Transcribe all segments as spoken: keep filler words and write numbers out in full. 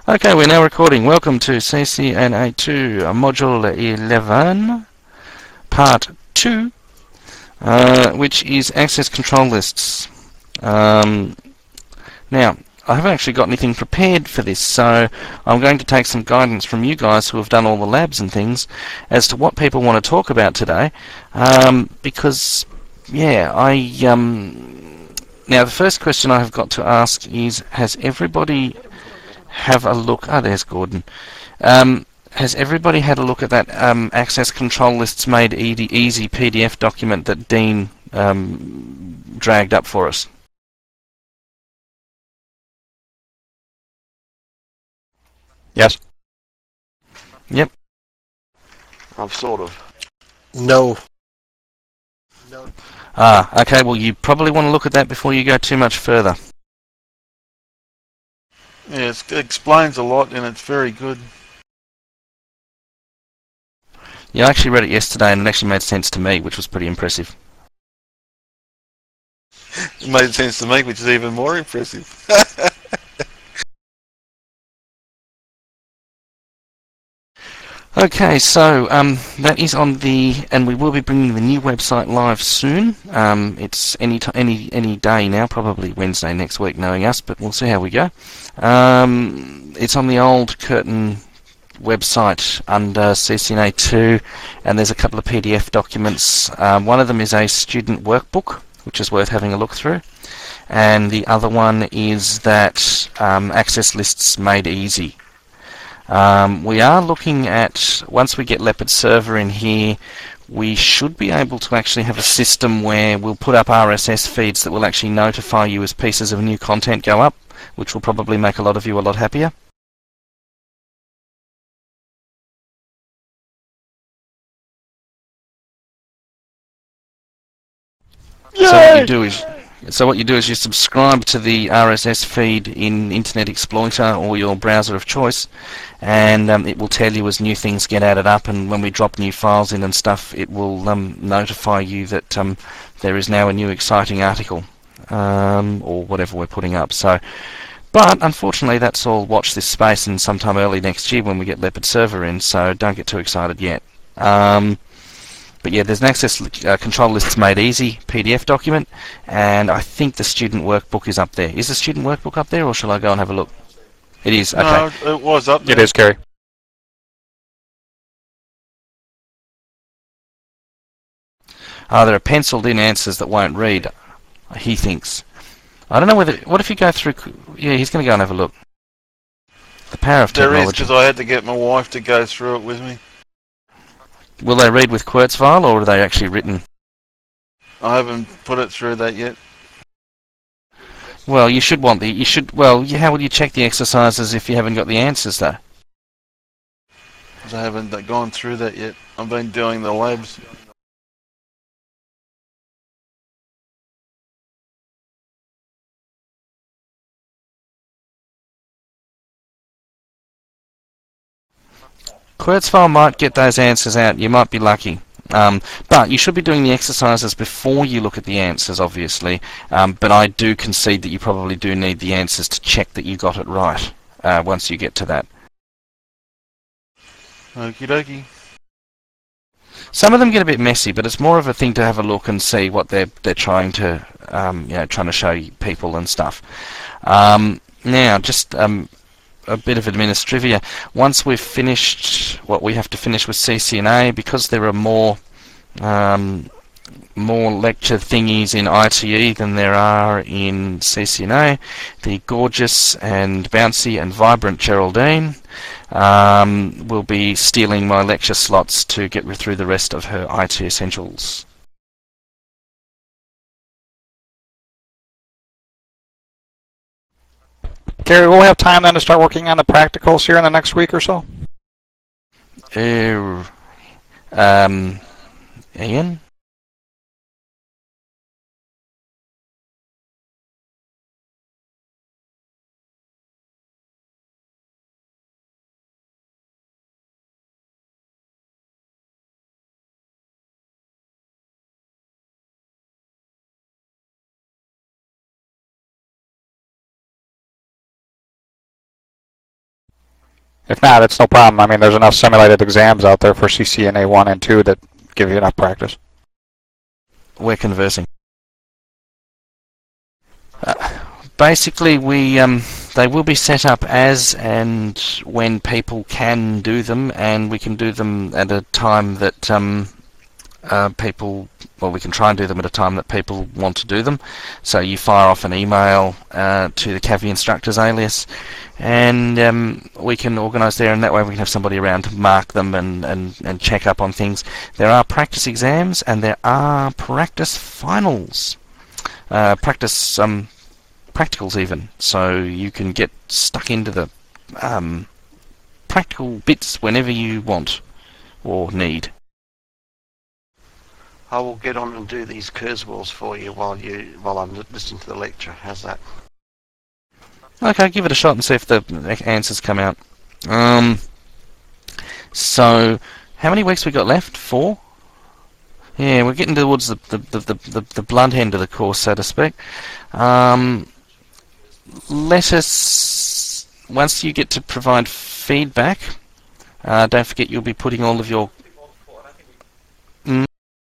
Okay, we're now recording. Welcome to C C N A two, uh, Module eleven, Part two, uh, which is Access Control Lists. Um, now, I haven't actually got anything prepared for this, so I'm going to take some guidance from you guys who have done all the labs and things as to what people want to talk about today, um, because, yeah, I... Um, now, the first question I have got to ask is, has everybody... have a look. Ah, oh, there's Gordon. Um, has everybody had a look at that um, Access Control Lists Made Easy P D F document that Dean um, dragged up for us? Yes. Yep. I've sort of. No. No. Ah, okay. Well, you probably want to look at that before you go too much further. Yeah, it's, it explains a lot and it's very good. Yeah, I actually read it yesterday and it actually made sense to me, which was pretty impressive. It made sense to me, which is even more impressive. Okay, so um, that is on the, and we will be bringing the new website live soon. Um, it's any t any any day now, probably Wednesday next week, knowing us, but we'll see how we go. Um, it's on the old Curtin website under C C N A two, and there's a couple of P D F documents. Um, one of them is a student workbook, which is worth having a look through, and the other one is that um, Access Lists Made Easy. Um, we are looking at, once we get Leopard Server in here, we should be able to actually have a system where we'll put up R S S feeds that will actually notify you as pieces of new content go up, which will probably make a lot of you a lot happier. Yay! So what you do is So what you do is you subscribe to the R S S feed in Internet Explorer or your browser of choice, and um, it will tell you as new things get added up, and when we drop new files in and stuff, it will um, notify you that um, there is now a new exciting article, um, or whatever we're putting up. So, but unfortunately that's all watch this space and sometime early next year when we get Leopard Server in, so don't get too excited yet. Um, But yeah, there's an Access uh, Control Lists Made Easy P D F document, and I think the student workbook is up there. Is the student workbook up there, or shall I go and have a look? It is, okay. No, it was up there. It is, Kerry. Ah, there are penciled in answers that won't read, he thinks. I don't know whether... What if you go through... Yeah, he's going to go and have a look. The power of There is, technology. because I had to get my wife to go through it with me. Will they read with Kurzweil, or are they actually written? I haven't put it through that yet. Well, you should want the... You should... Well, you, how will you check the exercises if you haven't got the answers, though? Because I haven't gone through that yet. I've been doing the labs. Kurzweil might get those answers out. You might be lucky. Um, but you should be doing the exercises before you look at the answers, obviously. Um, but I do concede that you probably do need the answers to check that you got it right uh, once you get to that. Okie dokie. Some of them get a bit messy, but it's more of a thing to have a look and see what they're they're trying to um, you know trying to show you people and stuff. Um, now, just um, a bit of administrivia. Once we've finished what we have to finish with C C N A, because there are more um, more lecture thingies in I T E than there are in C C N A, the gorgeous and bouncy and vibrant Geraldine um, will be stealing my lecture slots to get through the rest of her I T essentials. Kerry, we'll have time then to start working on the practicals here in the next week or so? Uh, um, Ian? If not, it's no problem. I mean, there's enough simulated exams out there for C C N A one and two that give you enough practice. We're conversing. Uh, basically, we um, they will be set up as and when people can do them, and we can do them at a time that um, uh, people, well, we can try and do them at a time that people want to do them. So you fire off an email uh, to the C A V I instructors alias, and um, we can organise there, and that way we can have somebody around to mark them and, and, and check up on things. There are practice exams and there are practice finals. Uh, practice um, practicals even, so you can get stuck into the um, practical bits whenever you want or need. I will get on and do these Kurzweils for you while you while I'm listening to the lecture. How's that? Okay, give it a shot and see if the answers come out. Um, so, how many weeks we got left? Four? Yeah, we're getting towards the the, the, the, the, the blunt end of the course, so to speak. Um, let us, once you get to provide feedback, uh, don't forget you'll be putting all of your... Mm,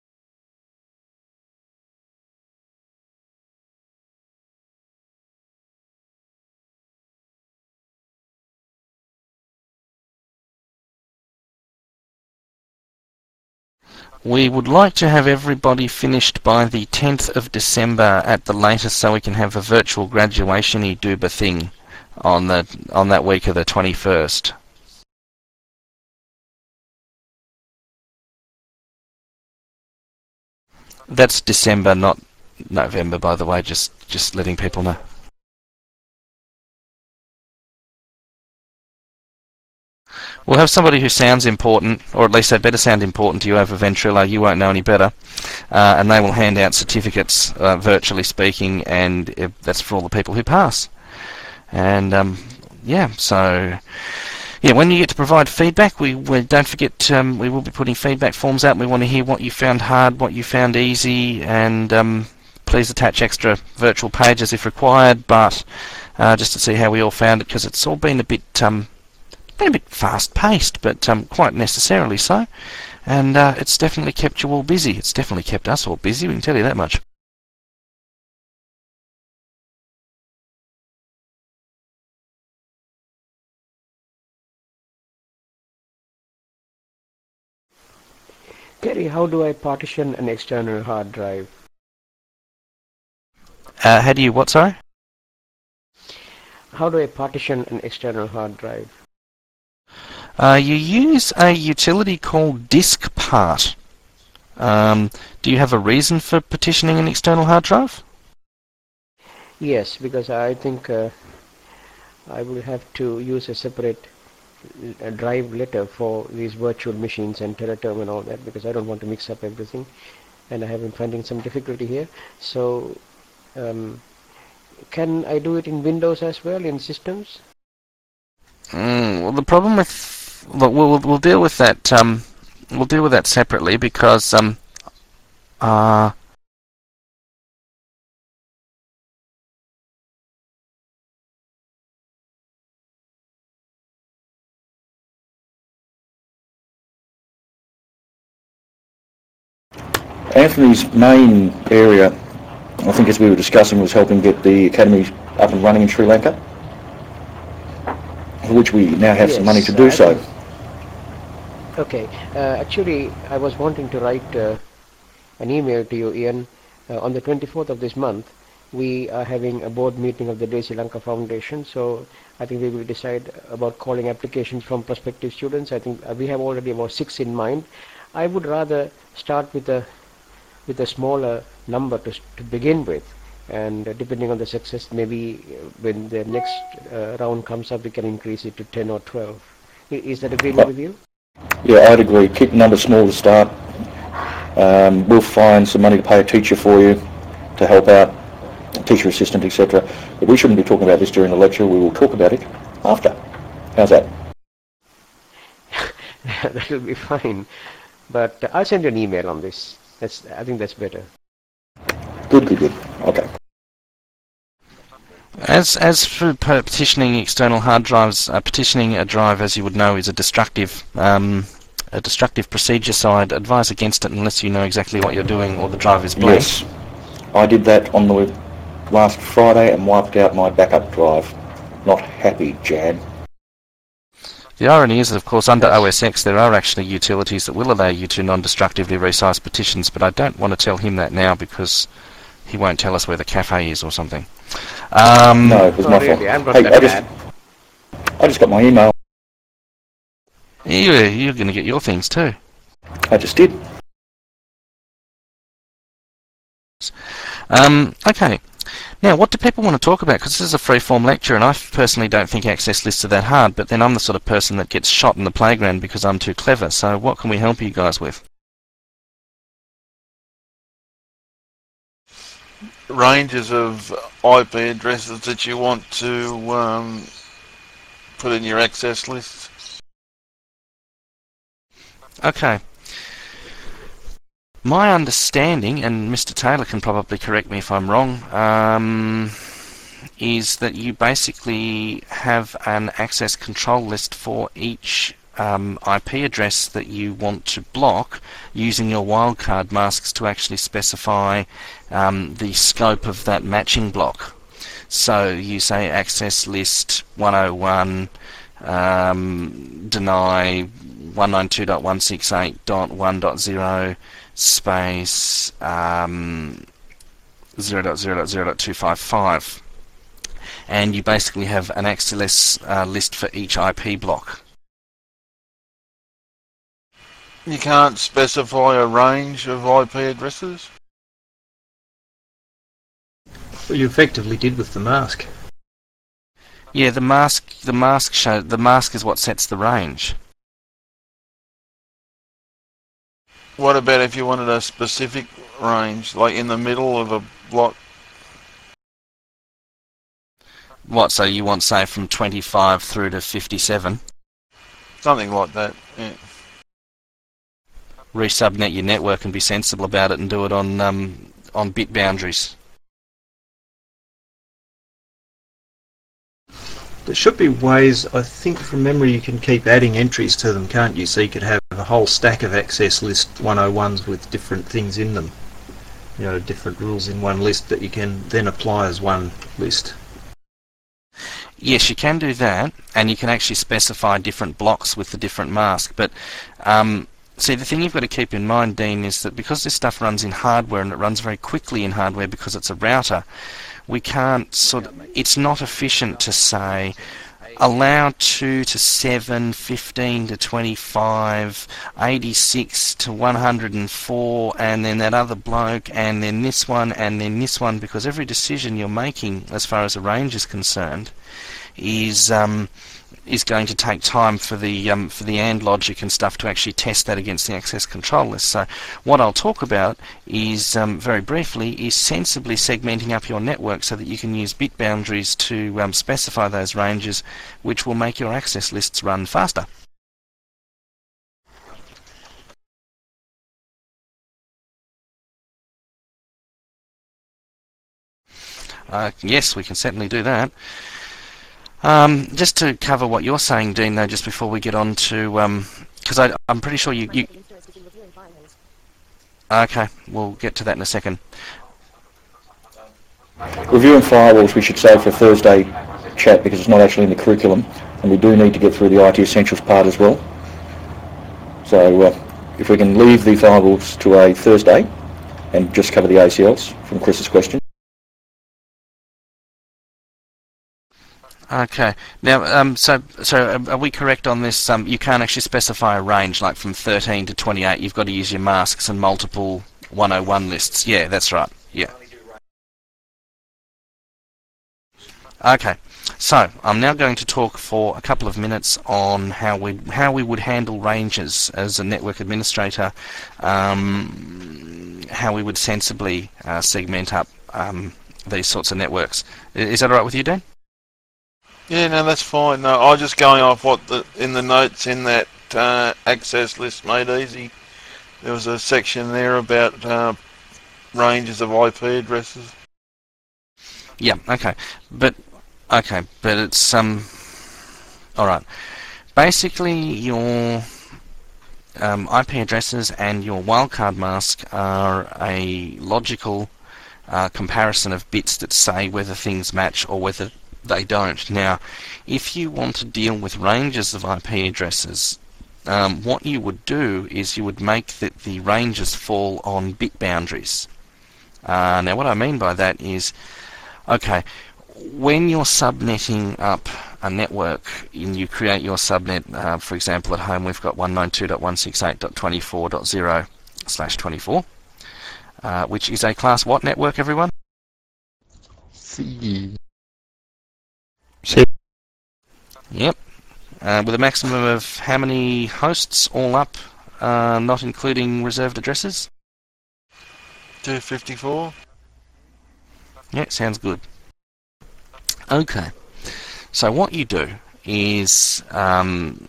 we would like to have everybody finished by the tenth of December at the latest, so we can have a virtual graduation-y dooba thing on the on that week of the twenty-first. That's December, not November, by the way, just just letting people know. We'll have somebody who sounds important, or at least they better sound important to you over Ventrilo. You won't know any better. Uh, and they will hand out certificates, uh, virtually speaking, and uh, that's for all the people who pass. And, um, yeah, so... Yeah, when you get to provide feedback, we, we don't forget um, we will be putting feedback forms out. We want to hear what you found hard, what you found easy, and um, please attach extra virtual pages if required, but uh, just to see how we all found it, because it's all been a bit... Um, been a bit fast-paced, but um, quite necessarily so. And uh, it's definitely kept you all busy. It's definitely kept us all busy, we can tell you that much. Terry, how do I partition an external hard drive? Uh, how do you what, sorry? How do I partition an external hard drive? Uh, you use a utility called DiskPart. Um, do you have a reason for partitioning an external hard drive? Yes, because I think uh, I will have to use a separate uh, drive letter for these virtual machines and Teleterm and all that, because I don't want to mix up everything, and I have been finding some difficulty here. So, um, can I do it in Windows as well, in systems? Mm, well, the problem with We'll, we'll, we'll deal with that. Um, we'll deal with that separately because um, uh, Anthony's main area, I think, as we were discussing, was helping get the academy up and running in Sri Lanka, for which we now have yes, some money to do I so. think, okay, uh, actually I was wanting to write uh, an email to you, Ian. Uh, on the twenty-fourth of this month we are having a board meeting of the Desi Lanka Foundation, so I think we will decide about calling applications from prospective students. I think uh, we have already about six in mind. I would rather start with a with a smaller number to, to begin with, and uh, depending on the success, maybe uh, when the next uh, round comes up we can increase it to ten or twelve. I, is that agreement with you? Yeah, I'd agree. Keep the number small to start. Um, we'll find some money to pay a teacher for you to help out, a teacher assistant, et cetera. But we shouldn't be talking about this during the lecture. We will talk about it after. How's that? That will be fine. But uh, I'll send you an email on this. That's, I think that's better. Good, good, good. Okay. As as for per- petitioning external hard drives, uh, petitioning a drive, as you would know, is a destructive um, a destructive procedure. So I'd advise against it unless you know exactly what you're doing or the drive is blank. Yes, I did that on the last Friday and wiped out my backup drive. Not happy, Jan. The irony is that, of course, under O S X there are actually utilities that will allow you to non-destructively resize petitions, but I don't want to tell him that now because he won't tell us where the cafe is or something. Um, No, it was Oh, my really? fault. I'm not Hey, that I just, bad. I just got my email. you, you're going to get your things too. I just did. Um, okay. Now, what do people want to talk about? Because this is a free-form lecture, and I personally don't think access lists are that hard, but then I'm the sort of person that gets shot in the playground because I'm too clever, so what can we help you guys with? Ranges of I P addresses that you want to um, put in your access list. Okay. My understanding, and Mister Taylor can probably correct me if I'm wrong, um, is that you basically have an access control list for each um, I P address that you want to block, using your wildcard masks to actually specify um, the scope of that matching block. So you say access list one oh one, um, deny one ninety-two dot one sixty-eight dot one dot zero space um, zero dot zero dot zero dot two fifty-five, and you basically have an access uh, list for each I P block. You can't specify a range of I P addresses. Well, you effectively did with the mask. Yeah, the mask. The mask show. The mask is what sets the range. What about if you wanted a specific range, like in the middle of a block? What? So you want, say, from twenty-five through to fifty-seven? Something like that. Yeah. Resubnet your network and be sensible about it, and do it on um, on bit boundaries. There should be ways, I think from memory, you can keep adding entries to them, can't you? So you could have a whole stack of access list one oh ones with different things in them. You know, different rules in one list that you can then apply as one list. Yes, you can do that, and you can actually specify different blocks with the different mask. But um, see, the thing you've got to keep in mind, Dean, is that because this stuff runs in hardware and it runs very quickly in hardware because it's a router, we can't sort of, it's not efficient to say allow two to seven, fifteen to twenty-five, eighty-six to one hundred four, and then that other bloke, and then this one, and then this one, because every decision you're making as far as a range is concerned is um, is going to take time for the um, for the AND logic and stuff to actually test that against the access control list. So what I'll talk about is, um, very briefly, is sensibly segmenting up your network so that you can use bit boundaries to um, specify those ranges, which will make your access lists run faster. Uh, yes, we can certainly do that. Um, just to cover what you're saying, Dean, though, just before we get on to, because um, I'm pretty sure you, you... Okay, we'll get to that in a second. Reviewing firewalls, we should say, for Thursday chat, because it's not actually in the curriculum, and we do need to get through the I T Essentials part as well. So uh, if we can leave the firewalls to a Thursday and just cover the A C Ls from Chris's question. Okay. Now, um, so so are we correct on this? Um, you can't actually specify a range, like from thirteen to twenty-eight. You've got to use your masks and multiple one oh one lists. Yeah, that's right. Yeah. Okay. So I'm now going to talk for a couple of minutes on how we how we would handle ranges as a network administrator, um, how we would sensibly uh, segment up um, these sorts of networks. Is that all right with you, Dan? Yeah, no, that's fine. No, I was just going off what the in the notes in that uh, access list made easy. There was a section there about uh, ranges of I P addresses. Yeah, okay. But Okay, but it's um. All right. Basically, your um, I P addresses and your wildcard mask are a logical uh, comparison of bits that say whether things match or whether they don't. Now, if you want to deal with ranges of I P addresses, um, what you would do is you would make that the ranges fall on bit boundaries. Uh, now, what I mean by that is, okay, when you're subnetting up a network and you create your subnet, uh, for example, at home we've got one ninety-two dot one sixty-eight dot twenty-four dot zero slash twenty-four, uh, which is a class what network, everyone? C. C. Yep. Uh, with a maximum of how many hosts all up, uh, not including reserved addresses? two fifty-four. Yeah, sounds good. Okay. So what you do is um,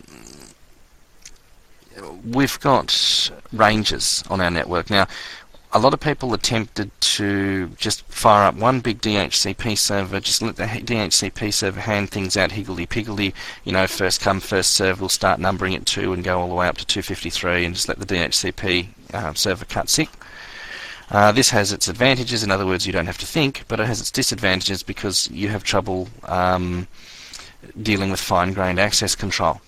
we've got ranges on our network. Now, a lot of people are tempted to just fire up one big D H C P server, just let the D H C P server hand things out higgledy-piggledy, you know, first come, first serve, we'll start numbering at two and go all the way up to two fifty-three and just let the D H C P uh, server cut sick. Uh, this has its advantages, in other words, you don't have to think, but it has its disadvantages because you have trouble um, dealing with fine-grained access control.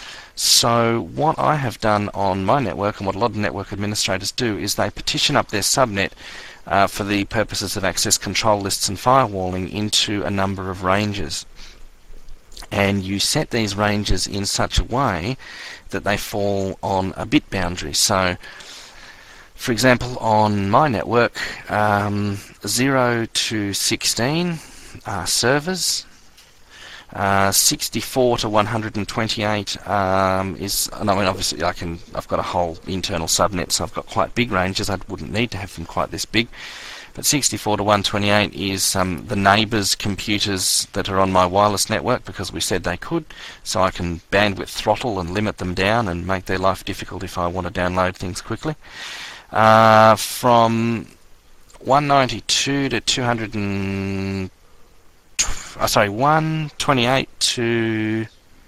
So what I have done on my network, and what a lot of network administrators do, is they partition up their subnet uh, for the purposes of access control lists and firewalling into a number of ranges. And you set these ranges in such a way that they fall on a bit boundary. So, for example, on my network, um, zero to sixteen are servers. Uh, sixty-four to one hundred twenty-eight um, is, and I mean, obviously I can, I've got a whole internal subnet, so I've got quite big ranges. I wouldn't need to have them quite this big. But sixty-four to one twenty-eight is um, the neighbours' computers that are on my wireless network, because we said they could, so I can bandwidth throttle and limit them down and make their life difficult if I want to download things quickly. Uh, from one ninety-two to two hundred and oh, sorry, one twenty-eight to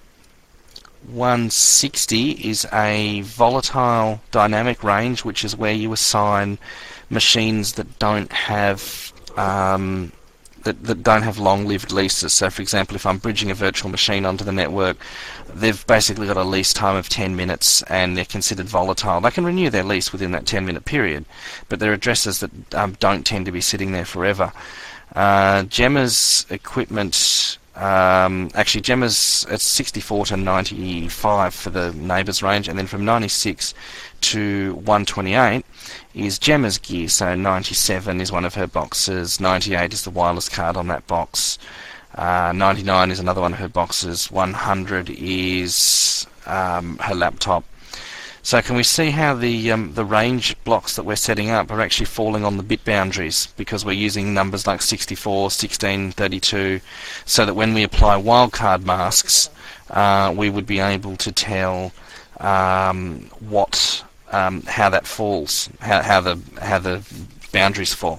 one sixty is a volatile dynamic range, which is where you assign machines that don't have um, that, that don't have long-lived leases. So, for example, if I'm bridging a virtual machine onto the network, they've basically got a lease time of ten minutes and they're considered volatile. They can renew their lease within that ten minute period, but they're addresses that um, don't tend to be sitting there forever. Uh, Gemma's equipment, um, actually Gemma's at sixty-four to ninety-five for the neighbours range, and then from ninety-six to one twenty-eight is Gemma's gear. So ninety-seven is one of her boxes, ninety-eight is the wireless card on that box, uh, ninety-nine is another one of her boxes, one hundred is um, her laptop. So can we see how the um, the range blocks that we're setting up are actually falling on the bit boundaries, because we're using numbers like sixty-four, sixteen, thirty-two, so that when we apply wildcard masks, uh, we would be able to tell um, what um, how that falls, how, how the how the boundaries fall.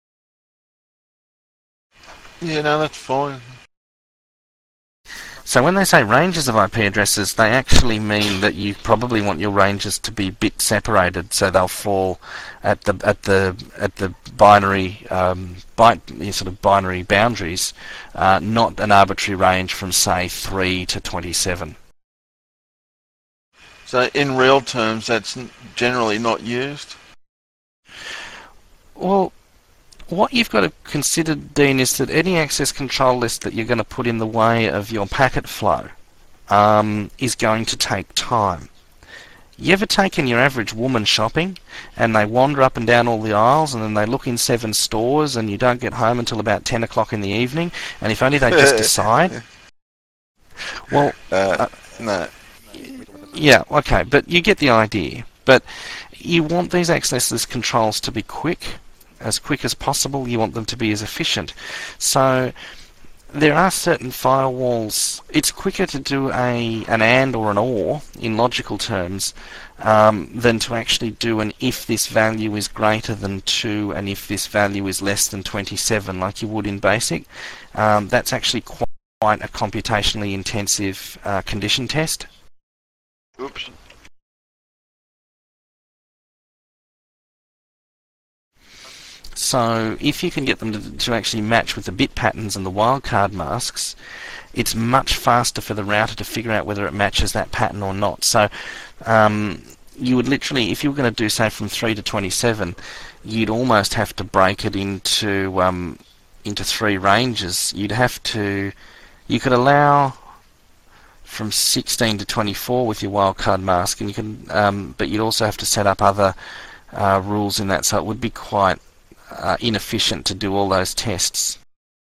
Yeah, no, that's fine. So when they say ranges of I P addresses, they actually mean that you probably want your ranges to be bit separated, so they'll fall at the at the at the binary um, byte sort of binary boundaries, uh, not an arbitrary range from say three to twenty-seven. So in real terms, that's generally not used? Well, what you've got to consider, Dean, is that any access control list that you're going to put in the way of your packet flow um, is going to take time. You ever taken your average woman shopping and they wander up and down all the aisles and then they look in seven stores and you don't get home until about ten o'clock in the evening, and if only they just decide? Well, Uh, uh, no. yeah, okay, but you get the idea. But you want these access list controls to be quick, as quick as possible. You want them to be as efficient. So there are certain firewalls. It's quicker to do a an AND or an OR in logical terms um, than to actually do an if this value is greater than two and if this value is less than twenty-seven, like you would in BASIC. Um, that's actually quite quite a computationally intensive uh, condition test. Oops. So if you can get them to, to actually match with the bit patterns and the wildcard masks, it's much faster for the router to figure out whether it matches that pattern or not. So um, you would literally, if you were going to do, say, from three to twenty-seven, you'd almost have to break it into um, into three ranges. You'd have to, you could allow from sixteen to twenty-four with your wildcard mask, and you can, um, but you'd also have to set up other uh, rules in that, so it would be quite uh, inefficient to do all those tests.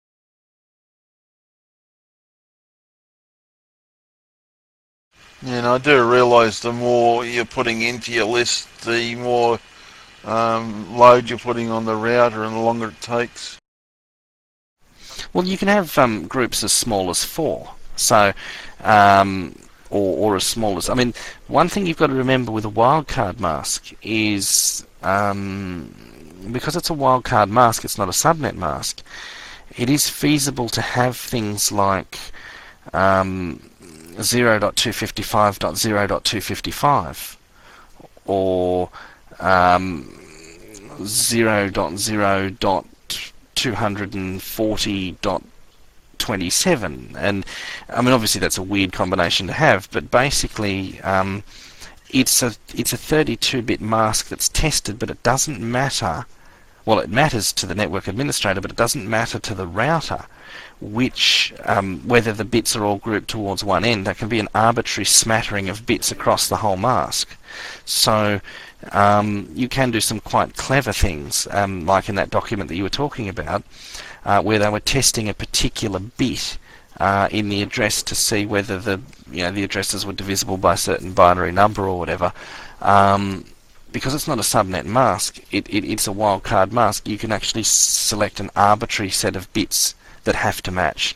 Yeah, and I do realise the more you're putting into your list, the more um, load you're putting on the router and the longer it takes. Well, you can have um, groups as small as four, so um, or, or as small as. I mean, one thing you've got to remember with a wildcard mask is um, because it's a wildcard mask, it's not a subnet mask. It is feasible to have things like um, zero dot two fifty-five dot zero dot two fifty-five or um, zero dot zero dot two forty dot twenty-seven, and I mean obviously that's a weird combination to have, but basically um, it's a it's a thirty-two bit mask that's tested, but it doesn't matter. Well, it matters to the network administrator, but it doesn't matter to the router which um, whether the bits are all grouped towards one end. There can be an arbitrary smattering of bits across the whole mask. So um, you can do some quite clever things, um, like in that document that you were talking about, uh, where they were testing a particular bit uh, in the address to see whether the you know the addresses were divisible by a certain binary number or whatever. Um, because it's not a subnet mask, it, it, it's a wildcard mask, you can actually select an arbitrary set of bits that have to match.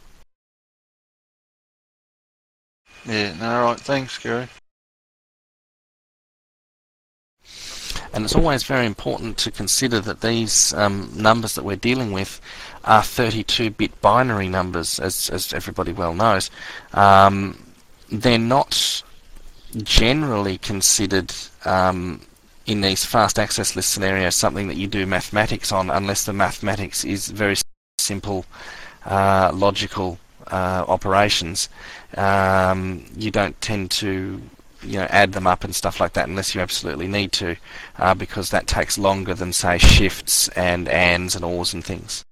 Yeah, no, right, thanks, Gary. And it's always very important to consider that these um, numbers that we're dealing with are thirty-two bit binary numbers, as, as everybody well knows. Um, they're not generally considered um, in these fast access list scenarios something that you do mathematics on, unless the mathematics is very simple uh, logical uh, operations. Um, you don't tend to you know add them up and stuff like that unless you absolutely need to, uh, because that takes longer than, say, shifts and ands and ors and things.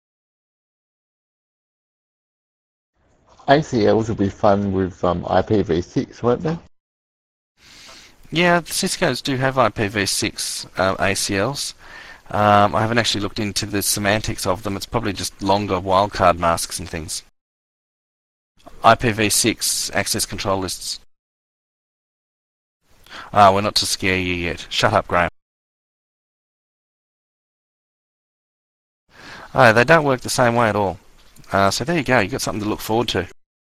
A C Ls will be fun with um, I P v six, won't they? Yeah, the Cisco's do have I P v six uh, A C Ls. Um, I haven't actually looked into the semantics of them. It's probably just longer wildcard masks and things. I P v six access control lists. Ah, we're not to scare you yet. Shut up, Graham. Oh, they don't work the same way at all. Uh, so there you go. You've got something to look forward to.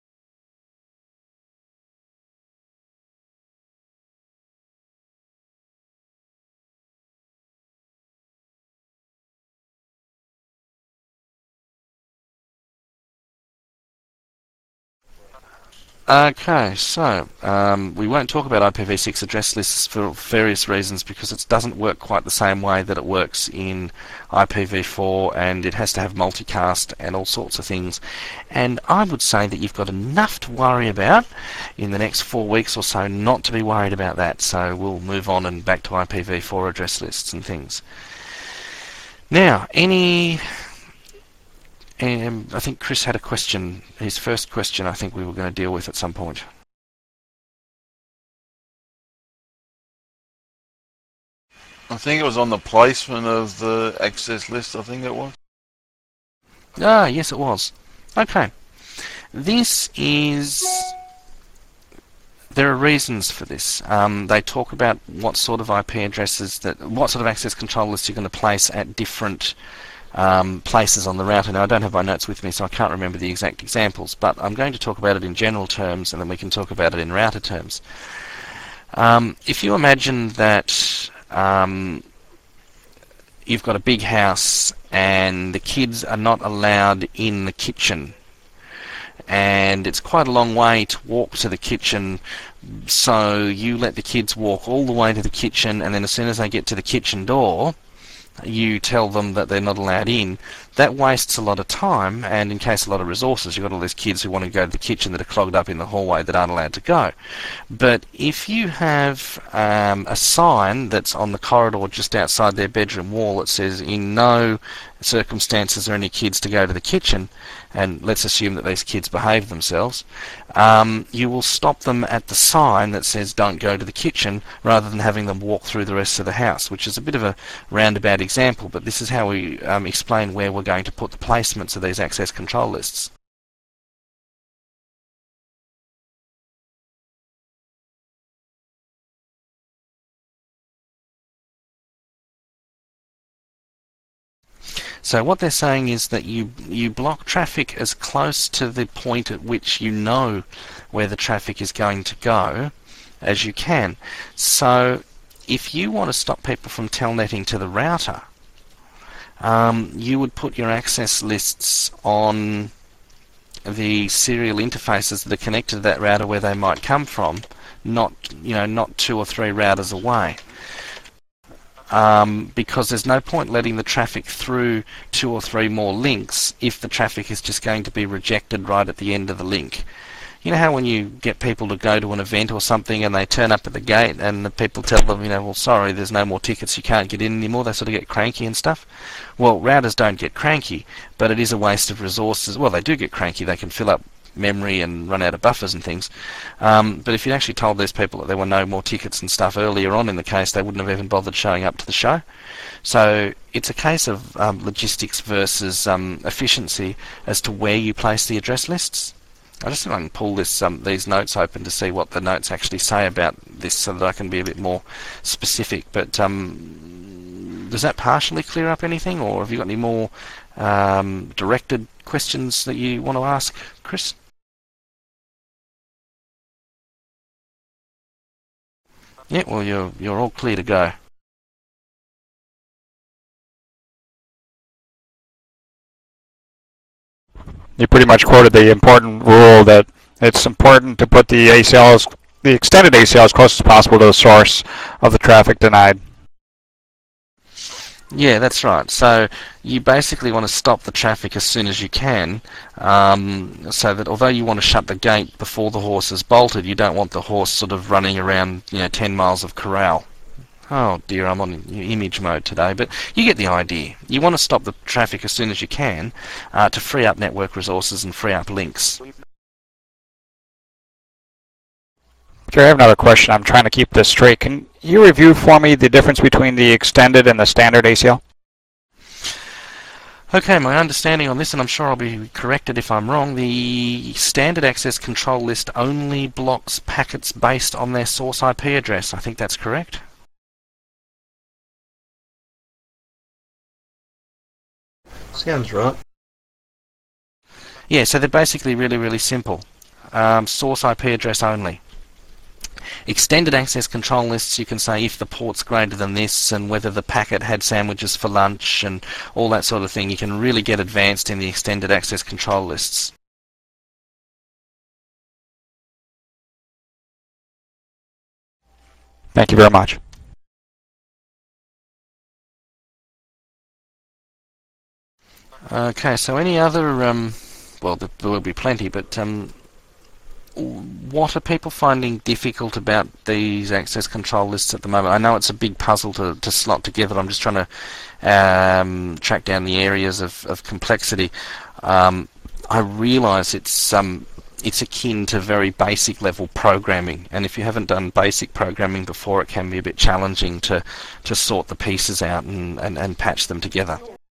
Okay, so um, we won't talk about I P v six address lists for various reasons, because it doesn't work quite the same way that it works in I P v four, and it has to have multicast and all sorts of things. And I would say that you've got enough to worry about in the next four weeks or so not to be worried about that. So we'll move on and back to I P v four address lists and things. Now, any... Um, I think Chris had a question. His first question I think we were going to deal with at some point. I think it was on the placement of the access list, I think it was. Ah, yes it was. Okay. This is... There are reasons for this. Um, they talk about what sort of I P addresses, that, what sort of access control lists you're going to place at different Um, places on the router. Now, I don't have my notes with me, so I can't remember the exact examples, but I'm going to talk about it in general terms, and then we can talk about it in router terms. Um, if you imagine that um, you've got a big house and the kids are not allowed in the kitchen, and it's quite a long way to walk to the kitchen, so you let the kids walk all the way to the kitchen, and then as soon as they get to the kitchen door, you tell them that they're not allowed in. That wastes a lot of time, and in case a lot of resources. You've got all these kids who want to go to the kitchen that are clogged up in the hallway that aren't allowed to go. But if you have um, a sign that's on the corridor just outside their bedroom wall that says in no circumstances are any kids to go to the kitchen, and let's assume that these kids behave themselves, um, you will stop them at the sign that says don't go to the kitchen, rather than having them walk through the rest of the house, which is a bit of a roundabout example, but this is how we um, explain where we're going to put the placements of these access control lists. So what they're saying is that you you block traffic as close to the point at which you know where the traffic is going to go as you can. So if you want to stop people from telnetting to the router, um, you would put your access lists on the serial interfaces that are connected to that router where they might come from, not you know not two or three routers away. Um, because there's no point letting the traffic through two or three more links if the traffic is just going to be rejected right at the end of the link. You know how when you get people to go to an event or something and they turn up at the gate and the people tell them, you know, well, sorry, there's no more tickets, you can't get in anymore, they sort of get cranky and stuff? Well, routers don't get cranky, but it is a waste of resources. Well, they do get cranky, they can fill up memory and run out of buffers and things. Um, but if you actually told these people that there were no more tickets and stuff earlier on in the case, they wouldn't have even bothered showing up to the show. So it's a case of um, logistics versus um, efficiency as to where you place the address lists. I just think I can pull this um, these notes open to see what the notes actually say about this so that I can be a bit more specific. But um, does that partially clear up anything, or have you got any more um, directed questions that you want to ask, Chris? Yeah, well, you're you're all clear to go. You pretty much quoted the important rule that it's important to put the A C L as, the extended A C L as close as possible to the source of the traffic denied. Yeah, that's right. So you basically want to stop the traffic as soon as you can, um, so that although you want to shut the gate before the horse is bolted, you don't want the horse sort of running around, you know, ten miles of corral. Oh dear, I'm on image mode today, but you get the idea. You want to stop the traffic as soon as you can uh, to free up network resources and free up links. Okay, I have another question. I'm trying to keep this straight. Can you review for me the difference between the extended and the standard A C L? Okay, my understanding on this, and I'm sure I'll be corrected if I'm wrong, the standard access control list only blocks packets based on their source I P address. I think that's correct. Sounds right. Yeah, so they're basically really, really simple. Um, source I P address only. Extended access control lists, you can say if the port's greater than this and whether the packet had sandwiches for lunch and all that sort of thing. You can really get advanced in the extended access control lists. Thank you very much. Okay, so any other, um, well, there will be plenty, but um, what are people finding difficult about these access control lists at the moment? I know it's a big puzzle to, to slot together. I'm just trying to um, track down the areas of, of complexity. Um, I realise it's um, it's akin to very basic level programming, and if you haven't done basic programming before, it can be a bit challenging to, to sort the pieces out and, and, and patch them together.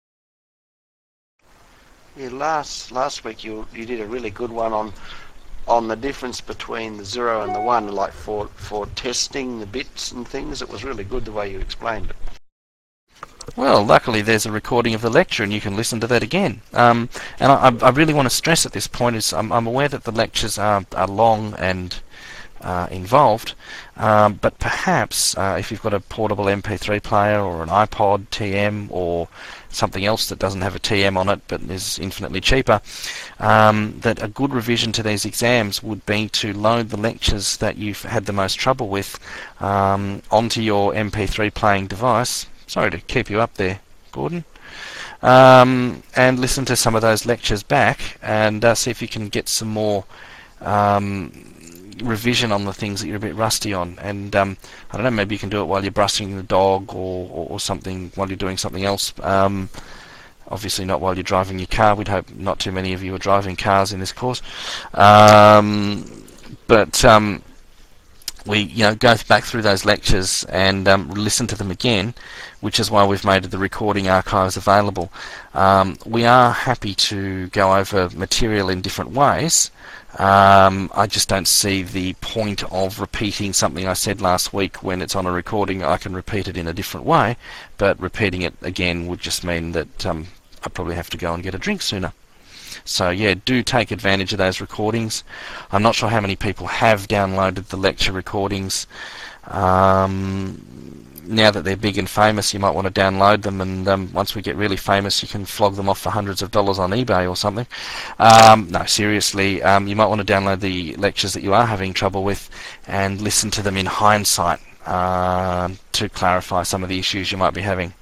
Yeah, last last week you you did a really good one on on the difference between the zero and the one, like for for testing the bits and things. It was really good the way you explained it. Well, luckily there's a recording of the lecture and you can listen to that again. Um, and I, I really want to stress at this point is I'm, I'm aware that the lectures are, are long and uh, involved. Um, but perhaps uh, if you've got a portable M P three player or an iPod T M or something else that doesn't have a T M on it but is infinitely cheaper, um, that a good revision to these exams would be to load the lectures that you've had the most trouble with um, onto your M P three playing device. Sorry to keep you up there, Gordon. Um, and listen to some of those lectures back and uh, see if you can get some more um, revision on the things that you're a bit rusty on. And um, I don't know, maybe you can do it while you're brushing the dog or, or, or something, while you're doing something else. Um, obviously not while you're driving your car. We'd hope not too many of you are driving cars in this course. Um, but um, we, you know, go back through those lectures and um, listen to them again, which is why we've made the recording archives available. Um, we are happy to go over material in different ways. Um, I just don't see the point of repeating something I said last week when it's on a recording. I can repeat it in a different way, but repeating it again would just mean that um, I probably have to go and get a drink sooner. So yeah, do take advantage of those recordings. I'm not sure how many people have downloaded the lecture recordings. Um, now that they're big and famous, you might want to download them, and um, once we get really famous, you can flog them off for hundreds of dollars on eBay or something. Um, no, seriously, um, you might want to download the lectures that you are having trouble with and listen to them in hindsight uh, to clarify some of the issues you might be having.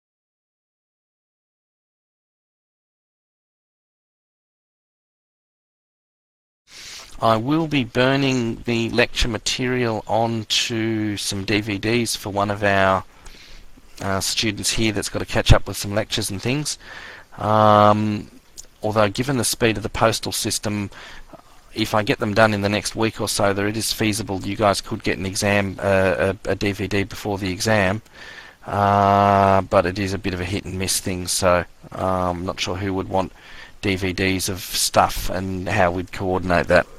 I will be burning the lecture material onto some D V Ds for one of our uh, students here that's got to catch up with some lectures and things. Um, although given the speed of the postal system, if I get them done in the next week or so, there it is feasible you guys could get an exam, uh, a, a D V D before the exam. Uh, but it is a bit of a hit and miss thing, so uh, I'm not sure who would want D V Ds of stuff and how we'd coordinate that.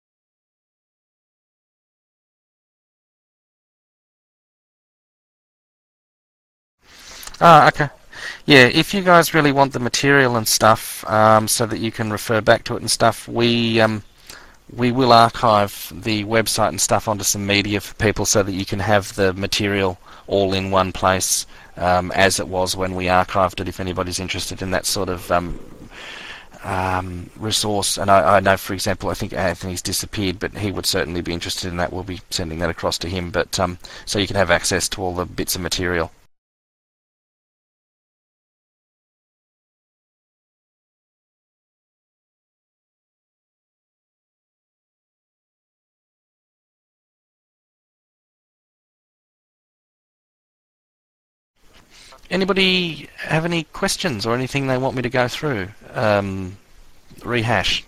Ah, okay. Yeah, if you guys really want the material and stuff, um, so that you can refer back to it and stuff, we um, we will archive the website and stuff onto some media for people so that you can have the material all in one place, um, as it was when we archived it, if anybody's interested in that sort of um, um, resource. And I, I know, for example, I think Anthony's disappeared, but he would certainly be interested in that. We'll be sending that across to him, but um, so you can have access to all the bits of material. Anybody have any questions or anything they want me to go through? Um, rehash.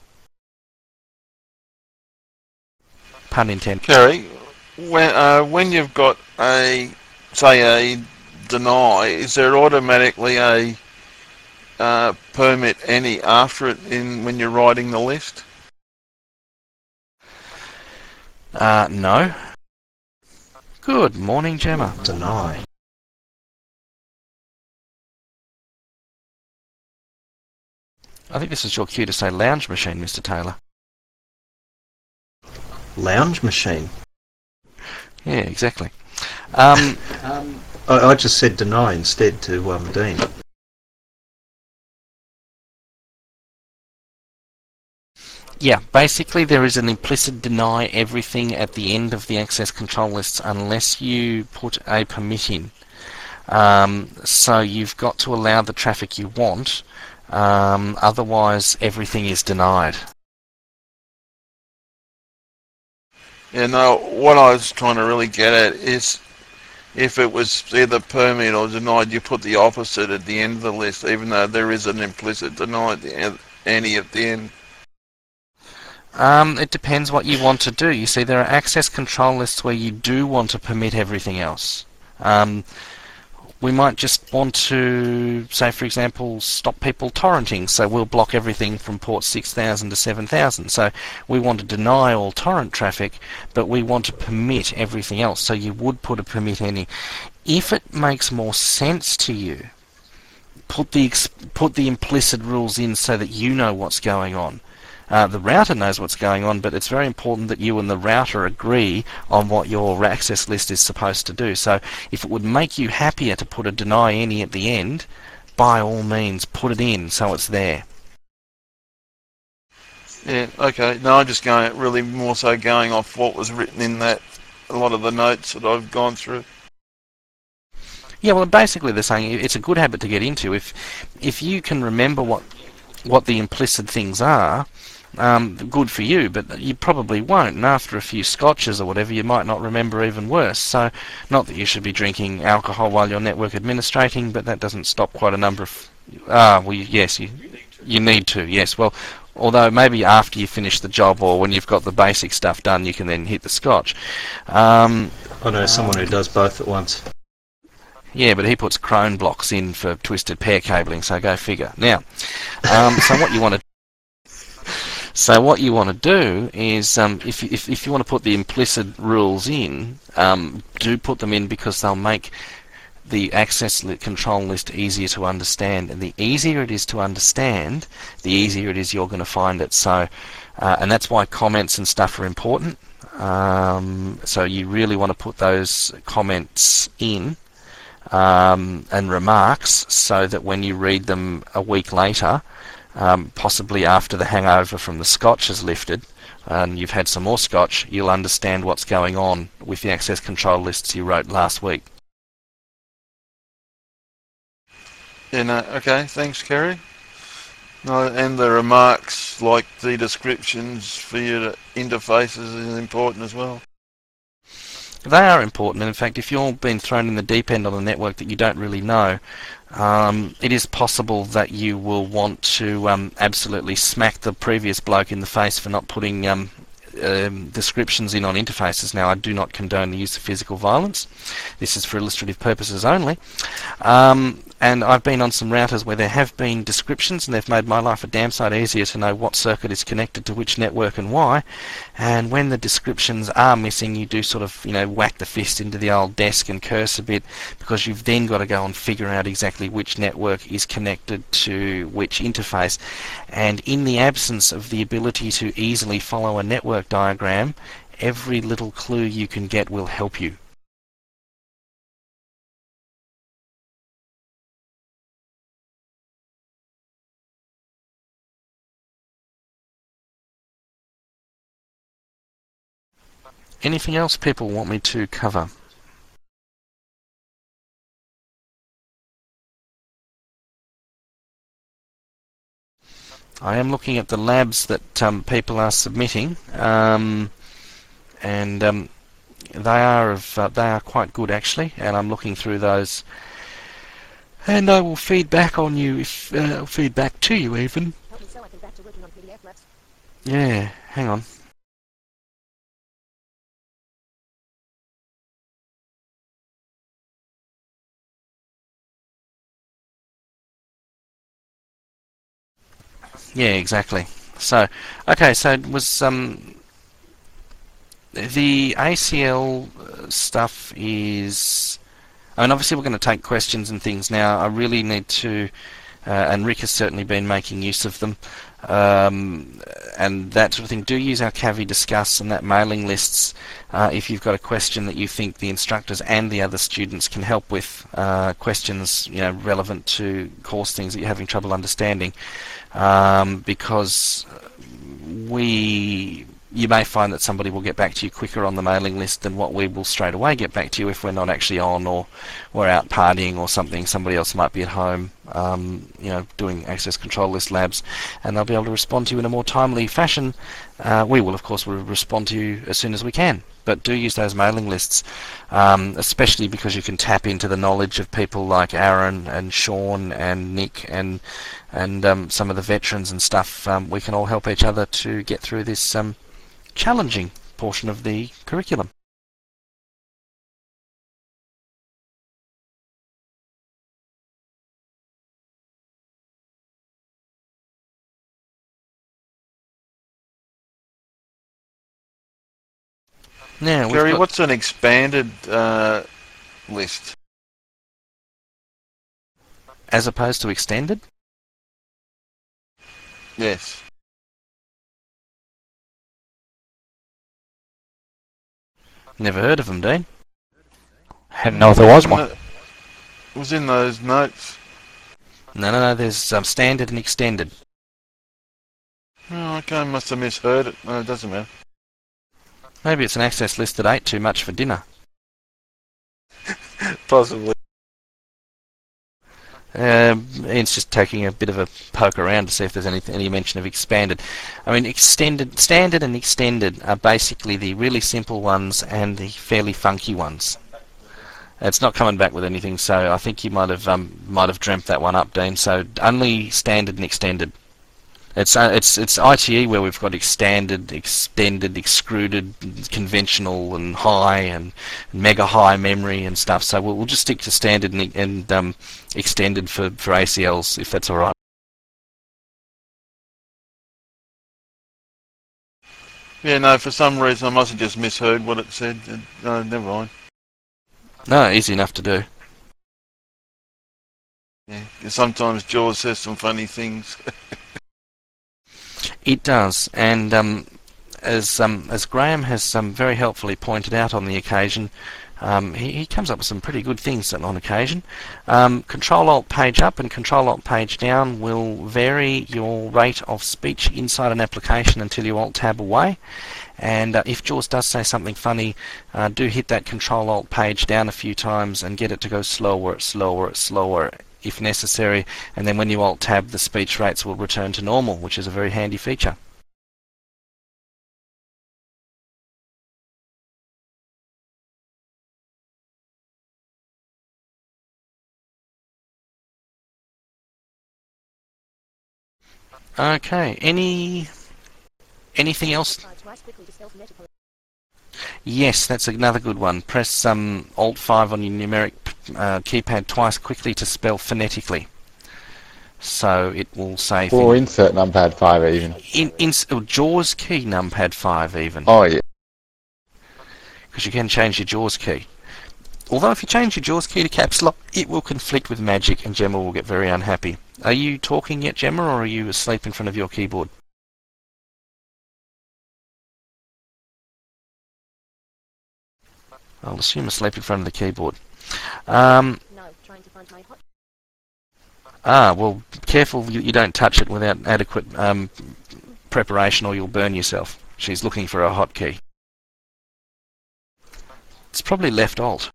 Pun intended. Kerry, when uh, when you've got a, say, a deny, is there automatically a uh, permit any after it in when you're writing the list? Uh, no. Good morning, Gemma. Deny. I think this is your cue to say lounge machine, Mister Taylor. Lounge machine? Yeah, exactly. Um, um, I, I just said deny instead to um, Dean. Yeah, basically there is an implicit deny everything at the end of the access control lists unless you put a permit in. Um, so you've got to allow the traffic you want. Um, otherwise, everything is denied. Yeah, no, what I was trying to really get at is if it was either permit or denied, you put the opposite at the end of the list, even though there is an implicit deny at the end, any at the end. Um, it depends what you want to do. You see, there are access control lists where you do want to permit everything else. Um, We might just want to, say for example, stop people torrenting, so we'll block everything from port six thousand to seven thousand. So we want to deny all torrent traffic, but we want to permit everything else, so you would put a permit any. If it makes more sense to you, put the, put the implicit rules in so that you know what's going on. Uh, the router knows what's going on, but it's very important that you and the router agree on what your access list is supposed to do. So if it would make you happier to put a deny any at the end, by all means put it in so it's there. Yeah, okay. No, I'm just going, really more so going off what was written in that, a lot of the notes that I've gone through. Yeah, well, basically they're saying it's a good habit to get into. If if you can remember what what the implicit things are, um, good for you, but you probably won't. And after a few scotches or whatever, you might not remember even worse. So, not that you should be drinking alcohol while you're network administrating, but that doesn't stop quite a number of... Ah, well, yes, you, you need to, yes. Well, although maybe after you finish the job or when you've got the basic stuff done, you can then hit the scotch. Um, I know someone who does both at once. Yeah, but he puts crone blocks in for twisted pair cabling, so go figure. Now, um, so what you want to so what you want to do is, um, if, if if you want to put the implicit rules in, um, do put them in, because they'll make the access li control list easier to understand. And the easier it is to understand, the easier it is you're going to find it. So, uh, and that's why comments and stuff are important. Um, so you really want to put those comments in. Um, and remarks, so that when you read them a week later, um, possibly after the hangover from the scotch is lifted and you've had some more scotch, you'll understand what's going on with the access control lists you wrote last week. Yeah, no, okay, thanks, Kerry. No, and the remarks, like the descriptions for your interfaces, is important as well. They are important, and in fact, if you're being thrown in the deep end on a network that you don't really know, um, it is possible that you will want to um, absolutely smack the previous bloke in the face for not putting um, um, descriptions in on interfaces. Now, I do not condone the use of physical violence. This is for illustrative purposes only. Um, and I've been on some routers where there have been descriptions, and they've made my life a damn sight easier to know what circuit is connected to which network and why. And when the descriptions are missing, you do sort of, you know, whack the fist into the old desk and curse a bit, because you've then got to go and figure out exactly which network is connected to which interface. And in the absence of the ability to easily follow a network diagram, every little clue you can get will help you. Anything else people want me to cover? I am looking at the labs that um, people are submitting, um, and um, they are of uh, they are quite good actually. And I'm looking through those, and I will feed back on you if uh, feed back to you even. Yeah, hang on. Yeah, exactly. So, okay, so it was um, the A C L stuff is. I mean, obviously we're going to take questions and things now. I really need to, uh, and Rick has certainly been making use of them, um, and that sort of thing. Do use our Cavi Discuss and that mailing lists uh, if you've got a question that you think the instructors and the other students can help with, uh, questions, you know, relevant to course things that you're having trouble understanding. Um, because we, you may find that somebody will get back to you quicker on the mailing list than what we will straight away get back to you if we're not actually on, or we're out partying or something. Somebody else might be at home, um, you know, doing access control list labs, and they'll be able to respond to you in a more timely fashion. Uh, we will, of course, will respond to you as soon as we can. But do use those mailing lists, um, especially because you can tap into the knowledge of people like Aaron and Sean and Nick and and um, some of the veterans and stuff. Um, we can all help each other to get through this um, challenging portion of the curriculum. Now, we've Gary, got- what's an expanded uh, list? as opposed to extended? Yes. Never heard of them, Dean. Hadn't know if there was one. It was in those notes. No, no, no, there's um, standard and extended. Oh, okay, I must have misheard it. No, it doesn't matter. Maybe it's an access list that ate too much for dinner. Possibly. Um, Ian's just taking a bit of a poke around to see if there's any, any mention of expanded. I mean, extended, standard and extended are basically the really simple ones and the fairly funky ones. It's not coming back with anything, so I think you might have um, might have dreamt that one up, Dean. So only standard and extended. It's uh, it's it's I T E where we've got extended, extended, extruded, conventional, and high, and mega high memory and stuff. So we'll, we'll just stick to standard and, and um, extended for for A C Ls, if that's all right. Yeah, no, for some reason I must have just misheard what it said. No, never mind. No, easy enough to do. Yeah, 'cause sometimes Jaws says some funny things. It does, and um, as um, as Graham has um, very helpfully pointed out on the occasion, um, he, he comes up with some pretty good things on occasion. Um, Control-Alt-Page up and Control-Alt-Page down will vary your rate of speech inside an application until you Alt-Tab away. And uh, if Jaws does say something funny, uh, do hit that Control-Alt-Page down a few times and get it to go slower, slower, slower, if necessary, and then when you Alt-Tab, the speech rates will return to normal, which is a very handy feature. Okay, any anything else? Yes, that's another good one. Press um, Alt five on your numeric uh, keypad twice quickly to spell phonetically. So it will say... Or insert numpad five even. In, in, oh, JAWS key numpad five even. Oh yeah. Because you can change your JAWS key. Although if you change your JAWS key to caps lock, it will conflict with Magic and Gemma will get very unhappy. Are you talking yet, Gemma, or are you asleep in front of your keyboard? I'll assume asleep in front of the keyboard. Um, No, trying to find my hot. ah, well, careful you, you don't touch it without adequate um, preparation or you'll burn yourself. She's looking for a hotkey. It's probably left Alt.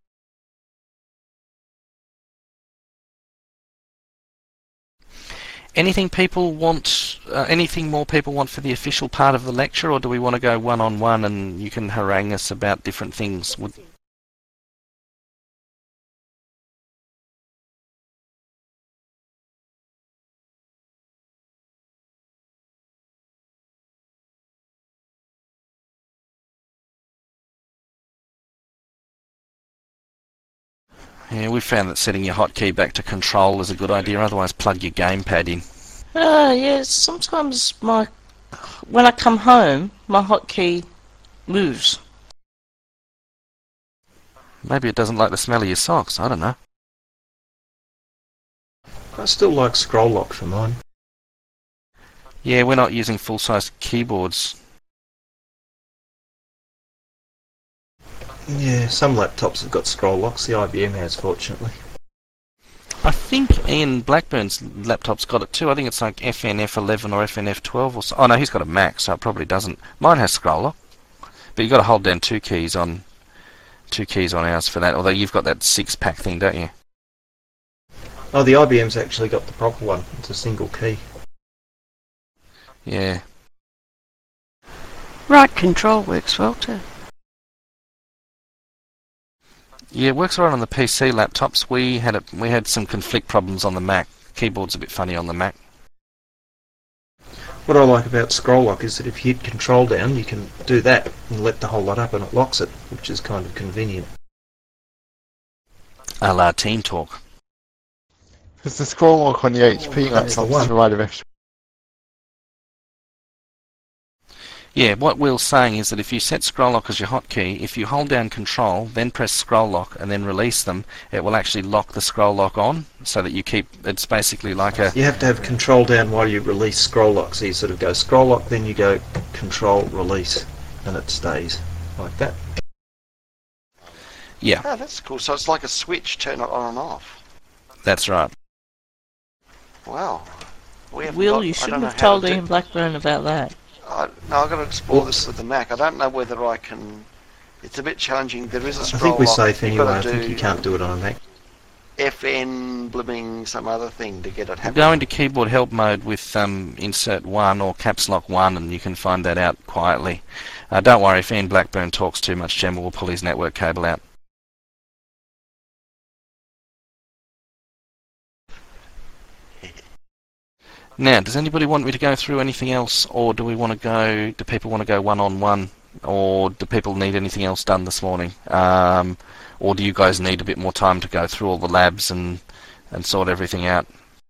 Anything people want, uh, anything more people want for the official part of the lecture, or do we want to go one-on-one and you can harangue us about different things? Would, Yeah, we found that setting your hotkey back to control is a good idea, otherwise plug your gamepad in. Uh, yeah, sometimes my when I come home, my hotkey moves. Maybe it doesn't like the smell of your socks, I don't know. I still like scroll lock for mine. Yeah, we're not using full-size keyboards. Yeah, some laptops have got scroll locks. The I B M has, fortunately. I think Ian Blackburn's laptop's got it too. I think it's like F N F eleven or F N F twelve or so. Oh no, he's got a Mac, so it probably doesn't. Mine has scroll lock, but you've got to hold down two keys on two keys on ours for that. Although you've got that six-pack thing, don't you? Oh, the I B M's actually got the proper one. It's a single key. Yeah. Right control works well too. Yeah, it works right on the P C laptops. We had a, we had some conflict problems on the Mac. Keyboard's a bit funny on the Mac. What I like about scroll lock is that if you hit control down, you can do that and let the whole lot up and it locks it, which is kind of convenient. A la Team Talk. Because the scroll lock on the H P That's the laptop one. is provided extra. Yeah, what Will's saying is that if you set scroll lock as your hotkey, if you hold down control, then press scroll lock and then release them, it will actually lock the scroll lock on so that you keep, it's basically like a... You have to have control down while you release scroll lock, so you sort of go scroll lock, then you go control release, and it stays like that. Yeah, Oh, that's cool. So it's like a switch, turn it on and off. that's right. Wow. We haven't Will, got- you I shouldn't don't know have how told to do- Ian Blackburn about that. I, no, I've got to explore this with the Mac. I don't know whether I can... It's a bit challenging. There is a I scroll think we're lock. safe You've anyway. got I to think do you can't do it on a Mac. F N blimming some other thing to get it We'll happening. go into keyboard help mode with um, insert one or caps lock one, and you can find that out quietly. Uh, don't worry, if Ian Blackburn talks too much, Gemma will pull his network cable out. Now, does anybody want me to go through anything else, or do we want to go? Do people want to go one on one, or do people need anything else done this morning, um, or do you guys need a bit more time to go through all the labs and and sort everything out?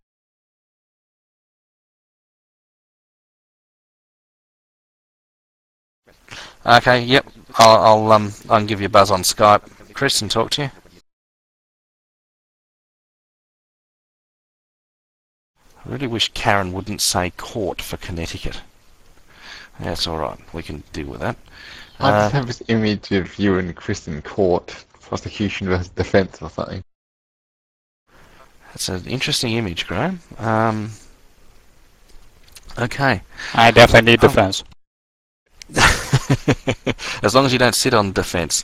Okay, yep. I'll, I'll um I can give you a buzz on Skype, Chris, and talk to you. I really wish Karen wouldn't say court for Connecticut. That's all right. We can deal with that. I Uh, just have this image of you and Chris in court, prosecution versus defence or something. That's an interesting image, Graham. Um, okay. I definitely need Oh. defense. As long as you don't sit on defence.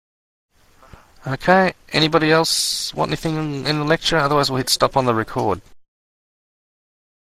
Okay, anybody else want anything in, in the lecture? Otherwise we'll hit stop on the record.